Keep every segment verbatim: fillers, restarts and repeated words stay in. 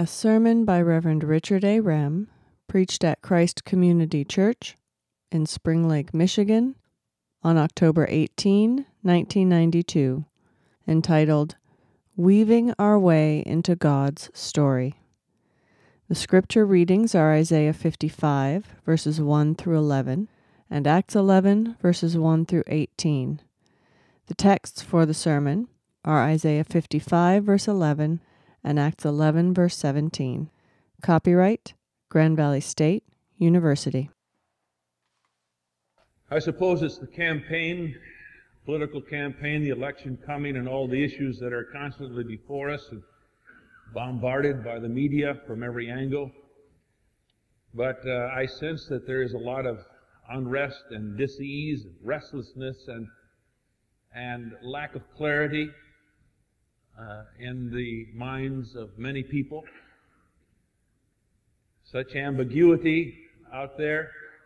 A sermon by Reverend Richard A. Rem, preached at Christ Community Church in Spring Lake, Michigan, on October eighteenth, nineteen ninety-two, entitled, Weaving Our Way into God's Story. The scripture readings are Isaiah fifty-five, verses one through eleven, and Acts eleven, verses one through eighteen. The texts for the sermon are Isaiah fifty-five, verse eleven, and Acts eleven, verse seventeen. Copyright, Grand Valley State University. I suppose it's the campaign, political campaign, the election coming, and all the issues that are constantly before us and bombarded by the media from every angle. But uh, I sense that there is a lot of unrest and dis-ease, and restlessness, and and lack of clarity uh, in the minds of many people. Such ambiguity out there.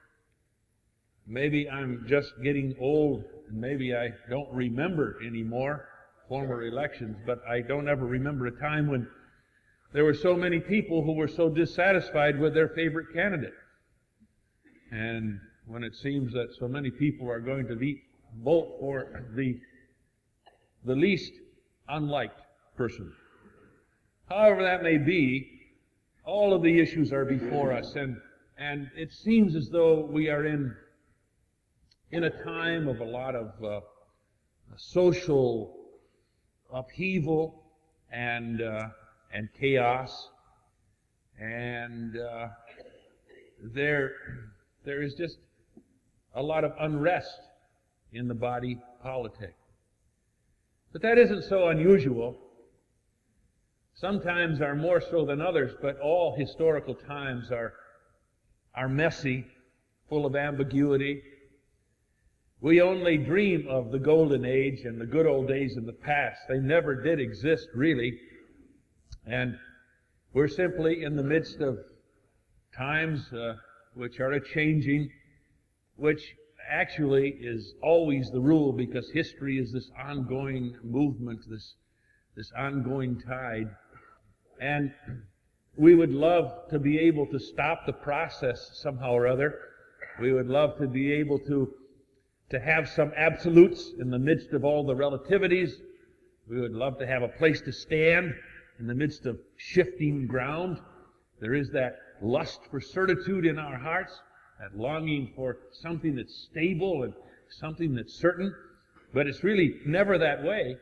Maybe I'm just getting old, and maybe I don't remember anymore former elections, but I don't ever remember a time when there were so many people who were so dissatisfied with their favorite candidate. And when it seems that so many people are going to be, vote for the, the least unliked person. However that may be, all of the issues are before us, and, and it seems as though we are in, in a time of a lot of uh, social upheaval and uh, and chaos, and uh, there there is just a lot of unrest in the body politic. But that isn't so unusual. Sometimes are more so than others, but all historical times are are messy, full of ambiguity. We only dream of the golden age and the good old days in the past. They never did exist, really. And we're simply in the midst of times uh, which are a-changing, which actually is always the rule, because history is this ongoing movement, this, this ongoing tide. And we would love to be able to stop the process somehow or other. We would love to be able to, to have some absolutes in the midst of all the relativities. We would love to have a place to stand in the midst of shifting ground. There is that lust for certitude in our hearts, that longing for something that's stable and something that's certain. But it's really never that way.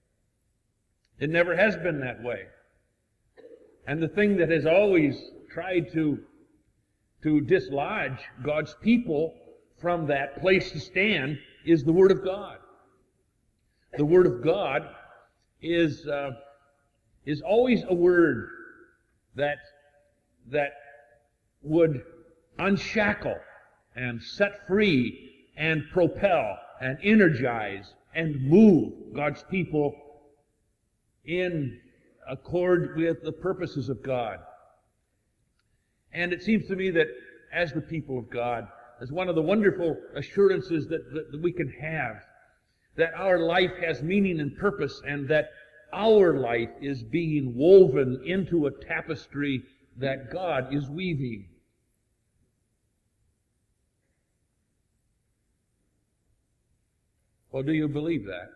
It never has been that way. And the thing that has always tried to, to dislodge God's people from that place to stand is the Word of God. The Word of God is uh, is always a word that that would unshackle and set free and propel and energize and move God's people in accord with the purposes of God. And it seems to me that as the people of God, as one of the wonderful assurances that, that, that we can have, that our life has meaning and purpose, and that our life is being woven into a tapestry that God is weaving. Well, do you believe that?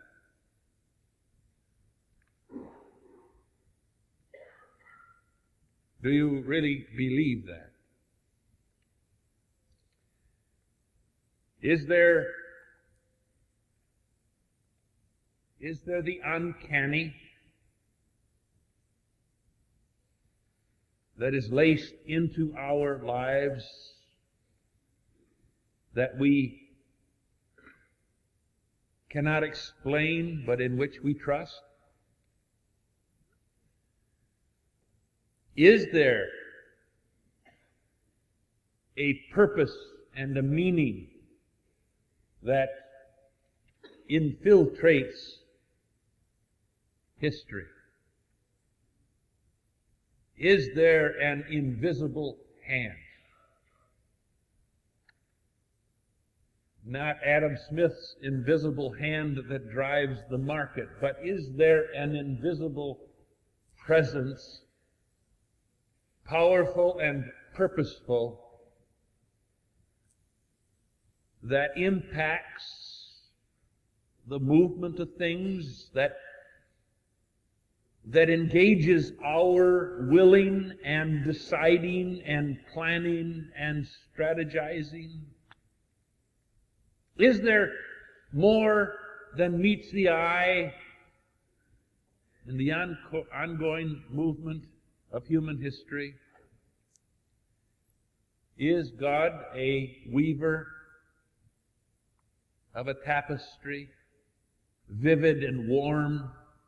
Do you really believe that? Is there, is there the uncanny that is laced into our lives that we cannot explain, but in which we trust? Is there a purpose and a meaning that infiltrates history? Is there an invisible hand? Not Adam Smith's invisible hand that drives the market, but is there an invisible presence powerful and purposeful, that impacts the movement of things, that that engages our willing and deciding and planning and strategizing? Is there more than meets the eye in the onco- ongoing movement of human history? Is God a weaver of a tapestry, vivid and warm?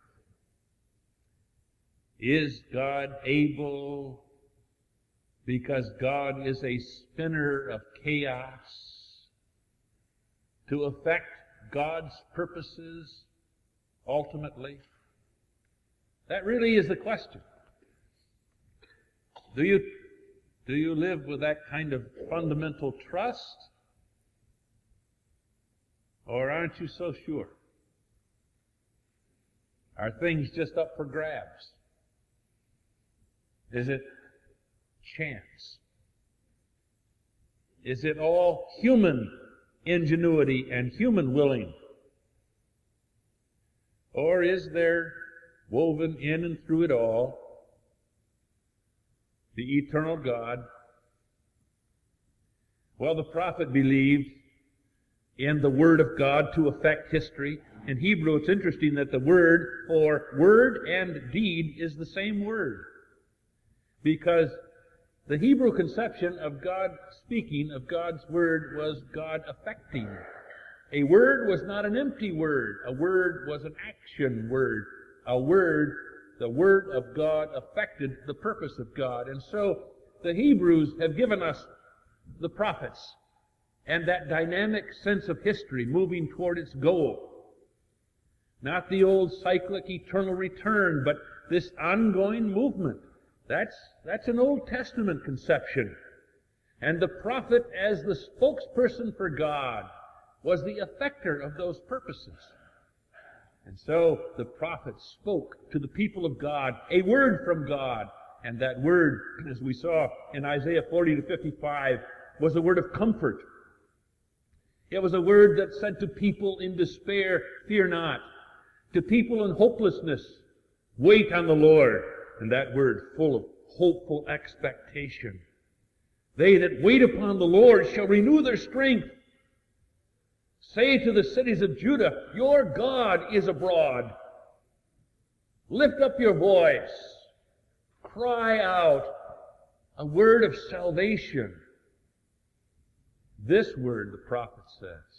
Is God able, because God is a spinner of chaos, to affect God's purposes ultimately? That really is the question. Do you, do you live with that kind of fundamental trust? Or aren't you so sure? Are things just up for grabs? Is it chance? Is it all human ingenuity and human willing? Or is there, woven in and through it all, the eternal God? Well, the prophet believed in the Word of God to affect history. In Hebrew, it's interesting that the word for word and deed is the same word, because the Hebrew conception of God speaking, of God's Word, was God affecting. A word was not an empty word. A word was an action word. A word, the Word of God, affected the purpose of God. And so the Hebrews have given us the prophets and that dynamic sense of history moving toward its goal. Not the old cyclic eternal return, but this ongoing movement. That's, that's an Old Testament conception. And the prophet, as the spokesperson for God, was the effector of those purposes. And so the prophet spoke to the people of God a word from God. And that word, as we saw in Isaiah forty to fifty-five, was a word of comfort. It was a word that said to people in despair, fear not. To people in hopelessness, wait on the Lord. And that word full of hopeful expectation. They that wait upon the Lord shall renew their strength. Say to the cities of Judah, your God is abroad. Lift up your voice. Cry out a word of salvation. This word, the prophet says,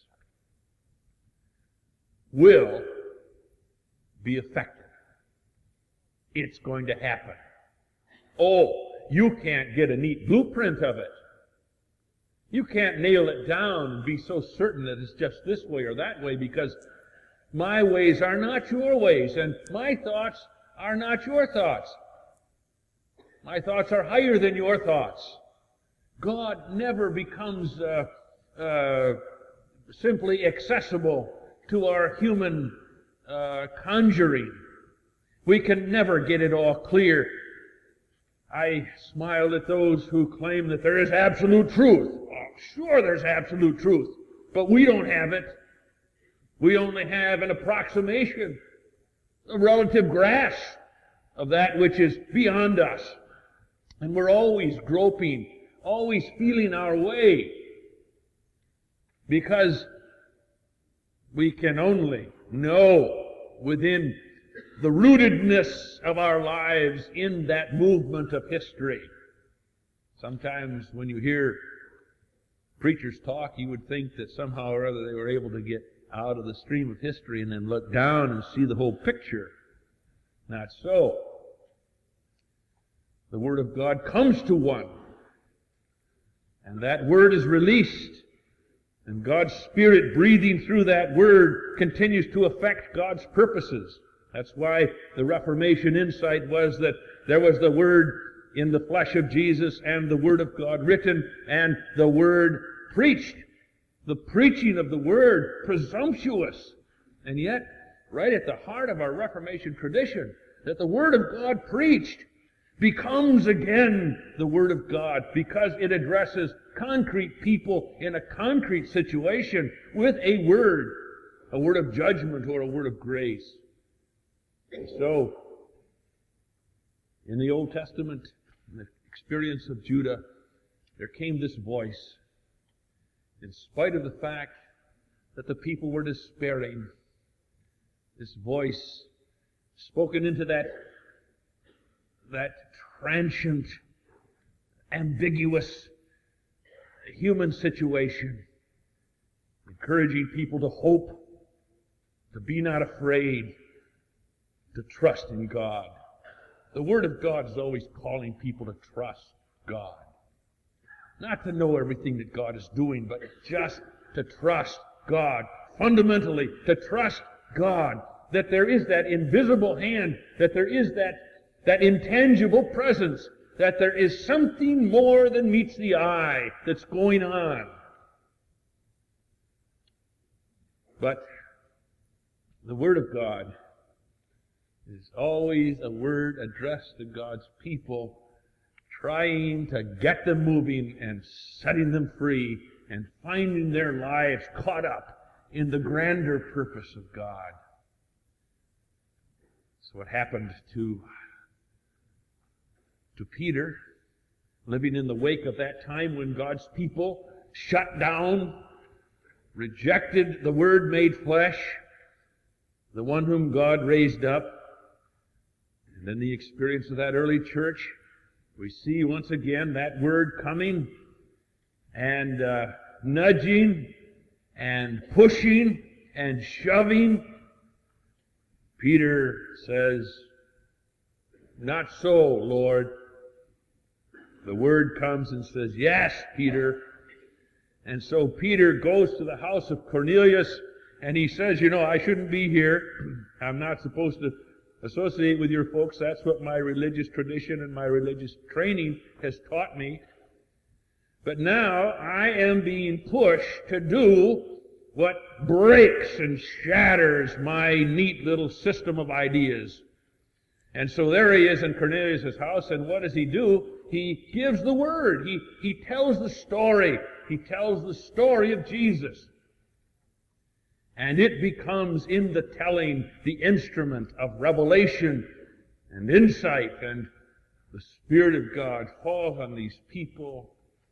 will be effective. It's going to happen. Oh, you can't get a neat blueprint of it. You can't nail it down and be so certain that it's just this way or that way, because my ways are not your ways, and my thoughts are not your thoughts. My thoughts are higher than your thoughts. God never becomes uh, uh, simply accessible to our human uh, conjuring. We can never get it all clear. I smile at those who claim that there is absolute truth. Oh, sure, there's absolute truth, but we don't have it. We only have an approximation, a relative grasp of that which is beyond us. And we're always groping, always feeling our way, because we can only know within the rootedness of our lives in that movement of history. Sometimes when you hear preachers talk, you would think that somehow or other they were able to get out of the stream of history and then look down and see the whole picture. Not so. The Word of God comes to one, and that Word is released, and God's Spirit breathing through that Word continues to affect God's purposes. That's why the Reformation insight was that there was the Word in the flesh of Jesus and the Word of God written and the Word preached. The preaching of the Word, presumptuous. And yet, right at the heart of our Reformation tradition, that the Word of God preached, becomes again the Word of God, because it addresses concrete people in a concrete situation with a word, a word of judgment or a word of grace. And so, in the Old Testament, in the experience of Judah, there came this voice, in spite of the fact that the people were despairing. This voice spoken into that, that transient, ambiguous human situation, encouraging people to hope, to be not afraid, to trust in God. The Word of God is always calling people to trust God. Not to know everything that God is doing, but just to trust God. Fundamentally, to trust God. That there is that invisible hand, that there is that, that intangible presence, that there is something more than meets the eye that's going on. But the Word of God is always a word addressed to God's people, trying to get them moving and setting them free and finding their lives caught up in the grander purpose of God. So what happened to, to Peter, living in the wake of that time when God's people shut down, rejected the Word made flesh, the one whom God raised up. And then the experience of that early church, we see once again that Word coming and uh, nudging and pushing and shoving. Peter says, "Not so, Lord." The Word comes and says, "Yes, Peter." And so Peter goes to the house of Cornelius and he says, "You know, I shouldn't be here. I'm not supposed to associate with your folks. That's what my religious tradition and my religious training has taught me. But now I am being pushed to do what breaks and shatters my neat little system of ideas." And so there he is in Cornelius' house, and what does he do? He gives the Word. He, he tells the story. He tells the story of Jesus. And it becomes, in the telling, the instrument of revelation and insight, and the Spirit of God falls on these people.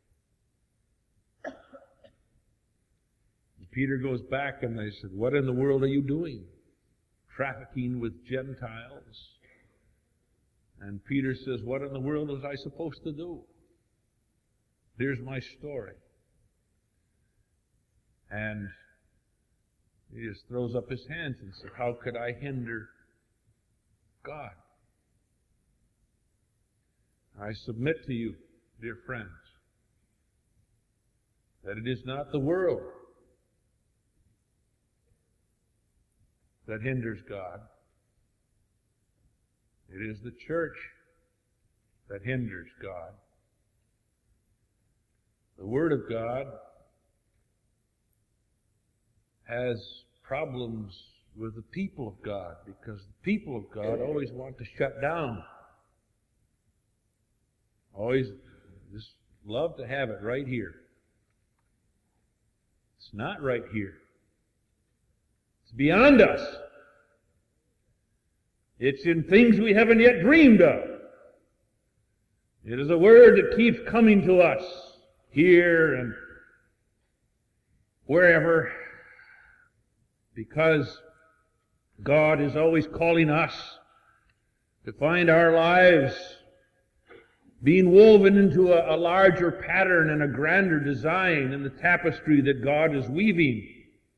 And Peter goes back and they said, "What in the world are you doing? Trafficking with Gentiles?" And Peter says, "What in the world was I supposed to do? Here's my story." And he just throws up his hands and says, "How could I hinder God?" I submit to you, dear friends, that it is not the world that hinders God. It is the church that hinders God. The Word of God has problems with the people of God, because the people of God always want to shut down. Always just love to have it right here. It's not right here. It's beyond us. It's in things we haven't yet dreamed of. It is a word that keeps coming to us here and wherever, because God is always calling us to find our lives being woven into a, a larger pattern and a grander design in the tapestry that God is weaving.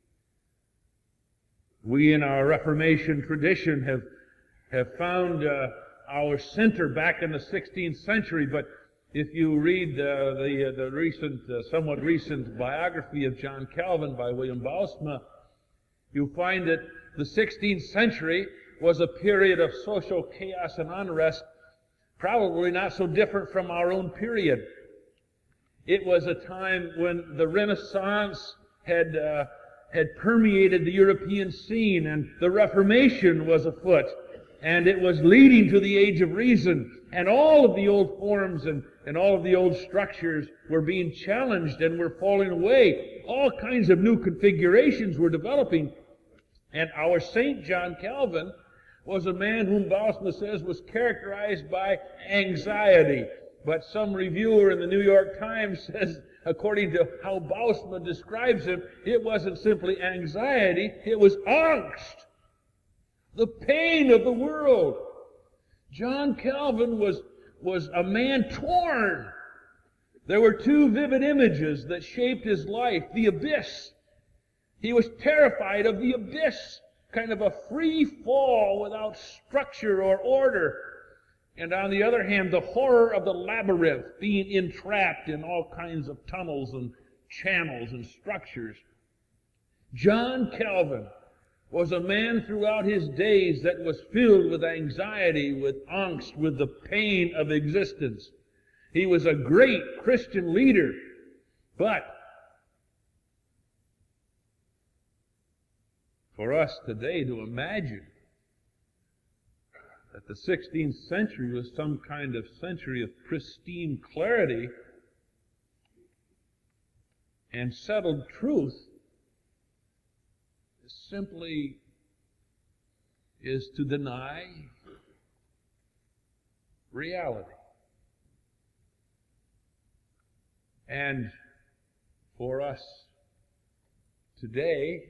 We in our Reformation tradition have, have found uh, our center back in the sixteenth century, but if you read uh, the, uh, the recent, uh, somewhat recent biography of John Calvin by William Baalsma, you find that the sixteenth century was a period of social chaos and unrest, probably not so different from our own period. It was a time when the Renaissance had uh, had permeated the European scene, and the Reformation was afoot. and it was leading to the age of reason. And all of the old forms and, and all of the old structures were being challenged and were falling away. All kinds of new configurations were developing. And our Saint John Calvin was a man whom Bausma says was characterized by anxiety. But some reviewer in the New York Times says, according to how Bausma describes him, it wasn't simply anxiety, it was angst. The pain of the world. John Calvin was, was a man torn. There were two vivid images that shaped his life. The abyss. He was terrified of the abyss, kind of a free fall without structure or order. And on the other hand, the horror of the labyrinth, being entrapped in all kinds of tunnels and channels and structures. John Calvin was a man throughout his days that was filled with anxiety, with angst, with the pain of existence. He was a great Christian leader, but for us today to imagine that the sixteenth century was some kind of century of pristine clarity and settled truth simply is to deny reality. And for us today,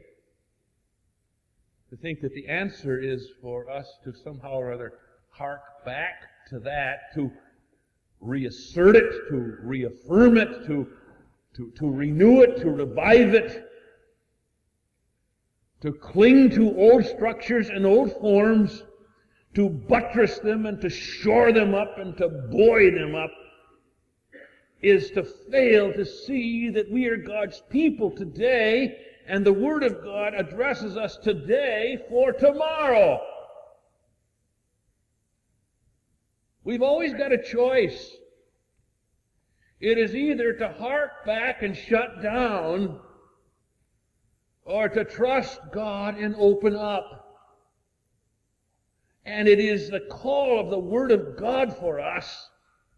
to think that the answer is for us to somehow or other hark back to that, to reassert it, to reaffirm it, to, to, to renew it, to revive it, to cling to old structures and old forms, to buttress them and to shore them up and to buoy them up, is to fail to see that we are God's people today, and the Word of God addresses us today for tomorrow. We've always got a choice. It is either to hark back and shut down, or to trust God and open up. And it is the call of the Word of God for us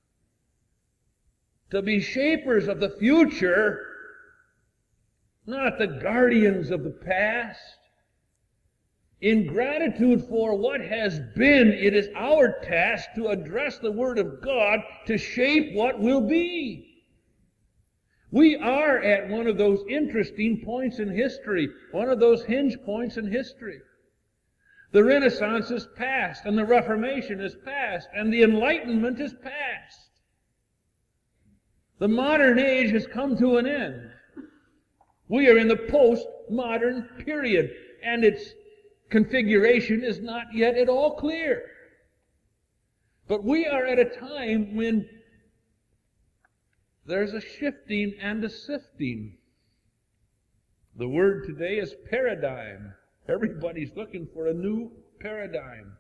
to be shapers of the future, not the guardians of the past. In gratitude for what has been, it is our task to address the Word of God to shape what will be. We are at one of those interesting points in history, one of those hinge points in history. The Renaissance is past, and the Reformation is past, and the Enlightenment is past. The modern age has come to an end. We are in the post-modern period, and its configuration is not yet at all clear. But we are at a time when there's a shifting and a sifting. The word today is paradigm. Everybody's looking for a new paradigm.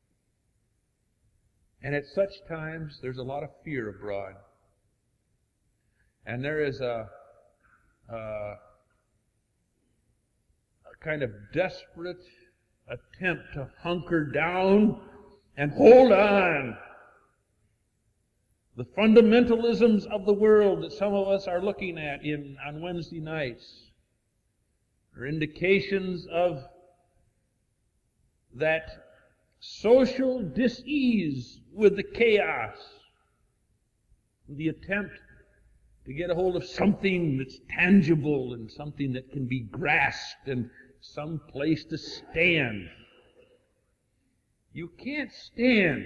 And at such times, there's a lot of fear abroad. And there is a, a, a kind of desperate attempt to hunker down and hold on. The fundamentalisms of the world that some of us are looking at in on Wednesday nights are indications of that social dis-ease with the chaos, the attempt to get a hold of something that's tangible and something that can be grasped and some place to stand. You can't stand.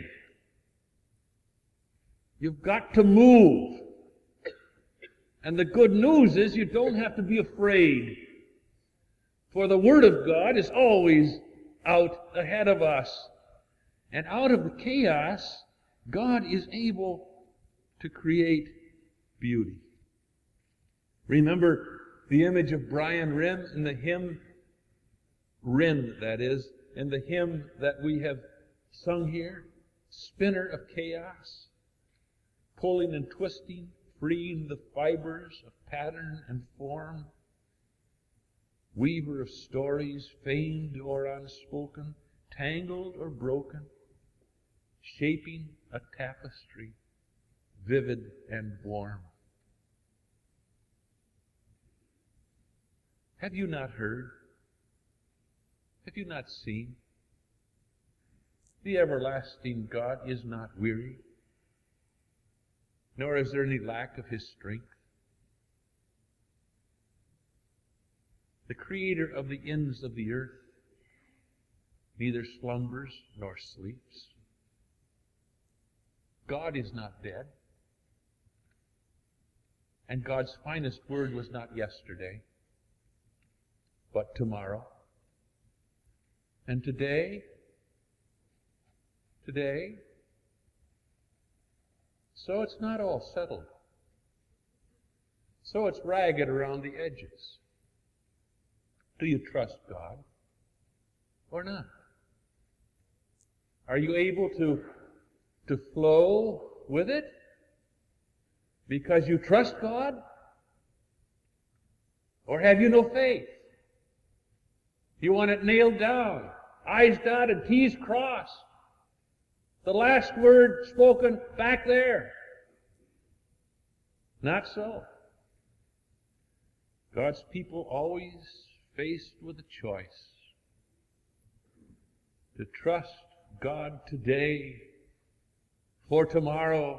You've got to move. And the good news is you don't have to be afraid. For the Word of God is always out ahead of us. And out of the chaos, God is able to create beauty. Remember the image of Brian Rim in the hymn, Rim that is, in the hymn that we have sung here? Spinner of chaos, pulling and twisting, freeing the fibers of pattern and form. Weaver of stories, feigned or unspoken, tangled or broken, shaping a tapestry, vivid and warm. Have you not heard? Have you not seen? The everlasting God is not weary, nor is there any lack of His strength. The Creator of the ends of the earth neither slumbers nor sleeps. God is not dead. And God's finest word was not yesterday, but tomorrow. And today, today, so it's not all settled. So it's ragged around the edges. Do you trust God or not? Are you able to, to flow with it because you trust God? Or have you no faith? You want it nailed down, I's dotted, T's crossed. The last word spoken back there. Not so. God's people always faced with a choice to trust God today for tomorrow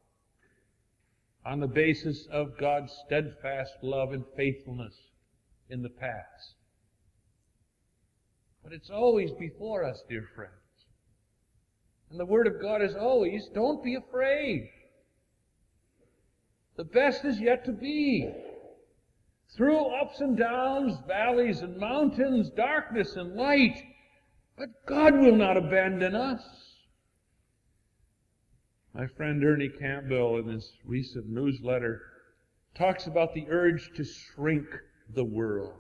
on the basis of God's steadfast love and faithfulness in the past. But it's always before us, dear friends. And the Word of God is always, don't be afraid. The best is yet to be. Through ups and downs, valleys and mountains, darkness and light, but God will not abandon us. My friend Ernie Campbell, in his recent newsletter, talks about the urge to shrink the world.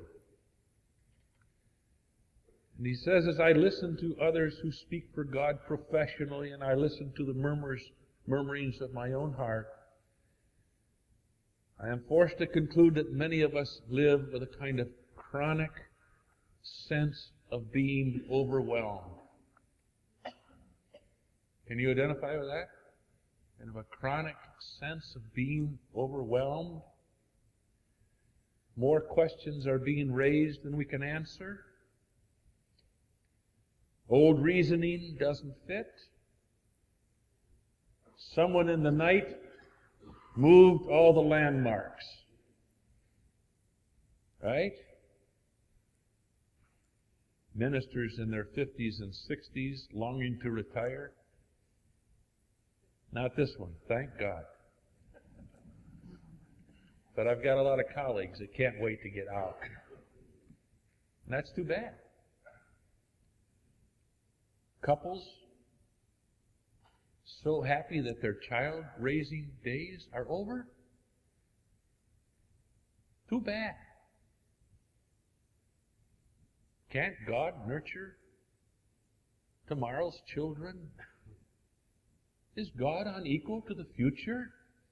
And he says, as I listen to others who speak for God professionally, and I listen to the murmurs, murmurings of my own heart, I am forced to conclude that many of us live with a kind of chronic sense of being overwhelmed. Can you identify with that? Kind of a chronic sense of being overwhelmed. More questions are being raised than we can answer. Old reasoning doesn't fit. Someone in the night moved all the landmarks. Right? Ministers in their fifties and sixties longing to retire. Not this one, thank God. But I've got a lot of colleagues that can't wait to get out. And that's too bad. Couples so happy that their child-raising days are over. Too bad. Can't God nurture tomorrow's children? Is God unequal to the future?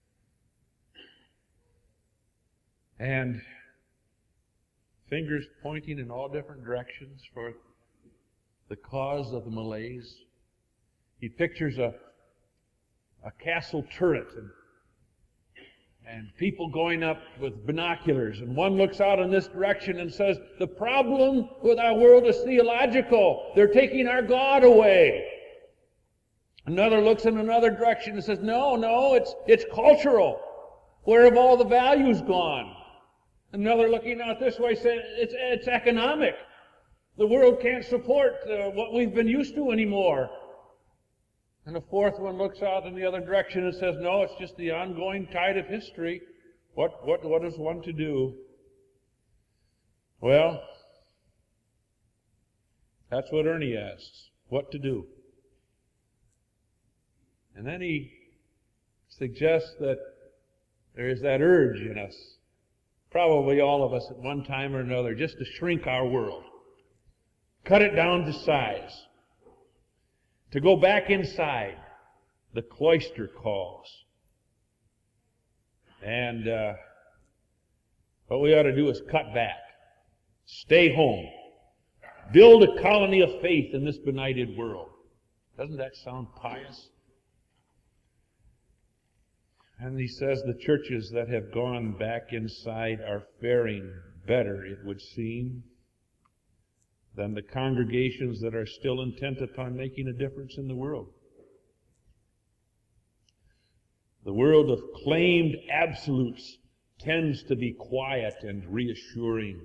And fingers pointing in all different directions for the cause of the malaise. He pictures a, a castle turret and, and people going up with binoculars. And one looks out in this direction and says, the problem with our world is theological. They're taking our God away. Another looks in another direction and says, no, no, it's, it's cultural. Where have all the values gone? Another looking out this way saying, it's, it's economic. The world can't support uh, what we've been used to anymore. And a fourth one looks out in the other direction and says, no, it's just the ongoing tide of history. What, what, what is one to do? Well, that's what Ernie asks. What to do? And then he suggests that there is that urge in us, probably all of us at one time or another, just to shrink our world. Cut it down to size. To go back inside. The cloister calls. And uh, what we ought to do is cut back. Stay home. Build a colony of faith in this benighted world. Doesn't that sound pious? And he says the churches that have gone back inside are faring better, it would seem, than the congregations that are still intent upon making a difference in the world. The world of claimed absolutes tends to be quiet and reassuring.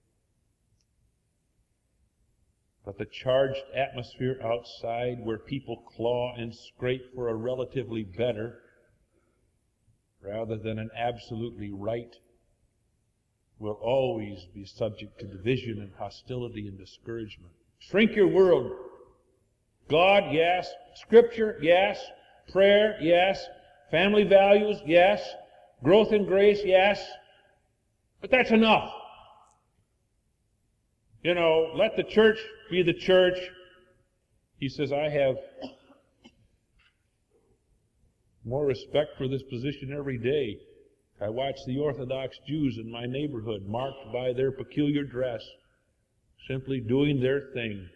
But the charged atmosphere outside, where people claw and scrape for a relatively better rather than an absolutely right, will always be subject to division and hostility and discouragement. Shrink your world. God, yes. Scripture, yes. Prayer, yes. Family values, yes. Growth in grace, yes. But that's enough. You know, let the church be the church. He says, I have more respect for this position every day. I watch the Orthodox Jews in my neighborhood marked by their peculiar dress, simply doing their thing.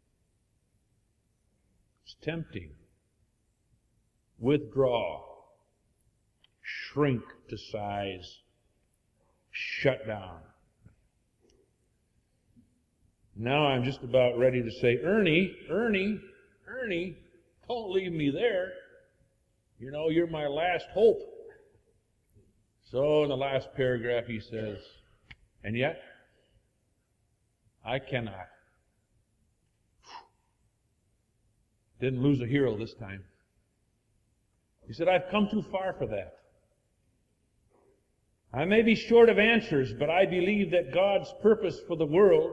It's tempting. Withdraw. Shrink to size. Shut down. Now I'm just about ready to say, Ernie, Ernie, Ernie, don't leave me there. You know, you're my last hope. So in the last paragraph he says, and yet, I cannot. Didn't lose a hero this time. He said, I've come too far for that. I may be short of answers, but I believe that God's purpose for the world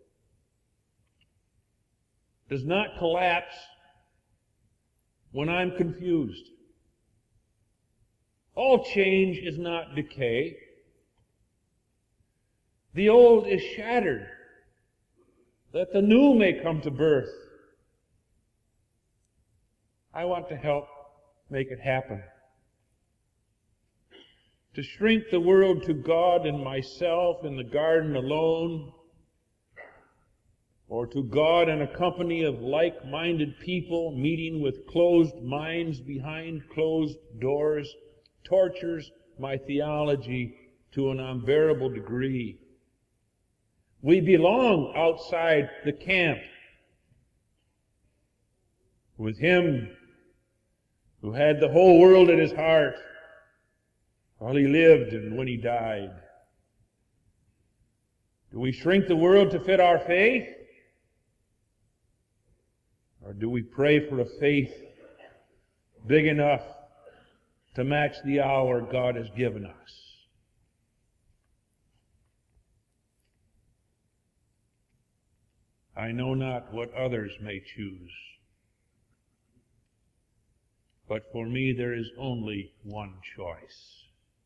does not collapse when I'm confused. All change is not decay. The old is shattered, that the new may come to birth. I want to help make it happen. To shrink the world to God and myself in the garden alone, or to God and a company of like-minded people meeting with closed minds behind closed doors, tortures my theology to an unbearable degree. We belong outside the camp with Him who had the whole world at His heart while He lived and when He died. Do we shrink the world to fit our faith? Or do we pray for a faith big enough to match the hour God has given us? I know not what others may choose, but for me there is only one choice.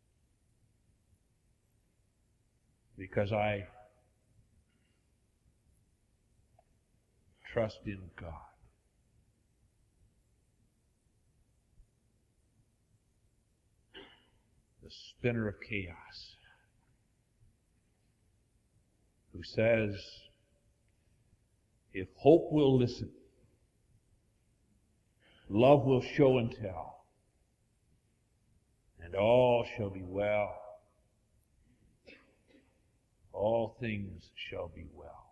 Because I trust in God. The spinner of chaos, who says, if hope will listen, love will show and tell, and all shall be well. All things shall be well.